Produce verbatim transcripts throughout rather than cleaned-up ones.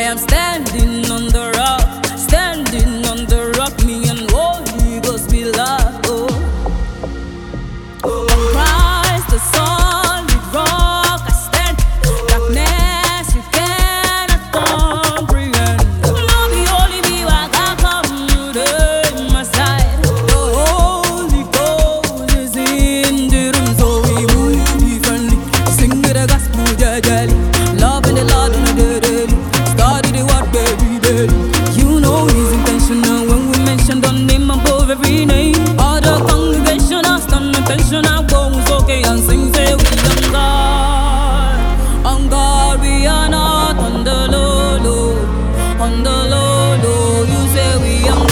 am standing on the rock, standing on the rock, me and Holy Ghost be love. Oh. On Christ the solid rock I stand, darkness you cannot comprehend. No be only me I got come today my side. The Holy Ghost is in the room, so we move differently. Sing the gospel jajali, love and the Lord in the daily. Started the what baby baby. You know He's intentional when we mention the name above every name. All the congregation are stand attention. I go okay and sing say we on God, on God we are not on the low low, on the low low. You say we on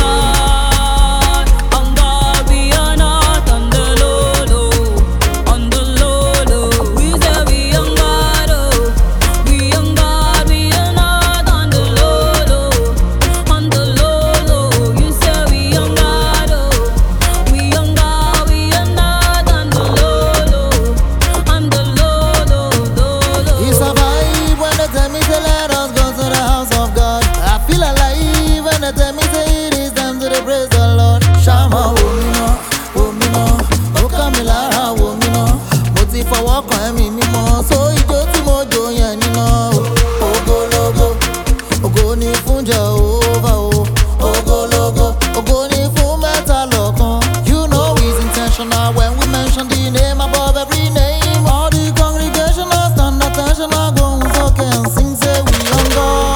God, on God we are not on the low low, on the low low. We say we on God, oh, we on God we are not on the low low, on the low low. You say we on God, oh, we on God we are not on the low low, on the low low, low low. It's a vibe when they tell me to let us go to the house of God. I feel alive when they tell me say it is time to the praise the Lord. Shama womino, womino, Okamila womino. Moti for walk on me mimo, so ijo ti mojo yen nino. Ogo logo, ogo ni fun Jehovah o. Ogo logo, ogo ni fun meta lokan. You know He's intentional when we mention the name above every name. All the congregation are stand attention, I go okay and sing say we on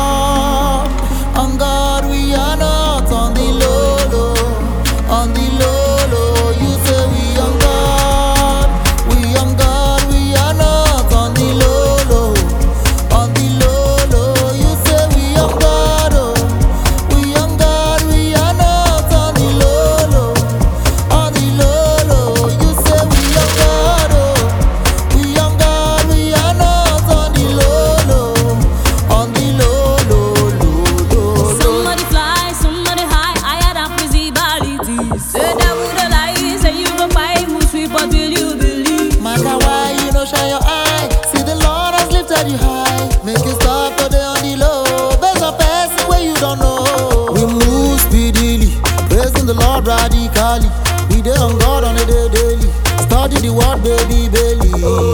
God, on God we are not on the low low, on the low low. You say we on God, we on God we are not on the low low, on the low low. You say we on God, oh, we on God we are not on the low low, on the low low. You say we on God, oh, we on God we are not on the low low, on the low low low low low. Somebody fly, somebody high, higher than principalities. Say that would a lie, say you go fight, who sweep until you believe. Matter why you no shine your eye, see the Lord has lifted you high. Make you stop today on the low, there's a person where you don't know. We move speedily, praising the Lord radically. We dey on God on a day daily, study the word baby belly.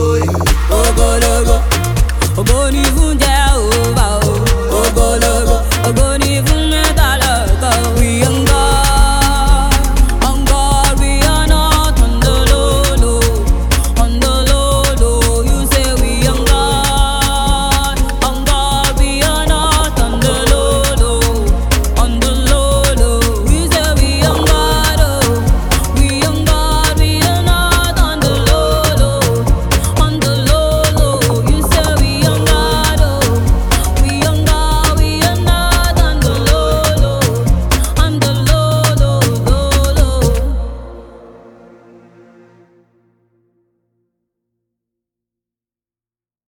Ogo logo, ogo ni fun Jehovah o. Ogo logo, ogo ni fun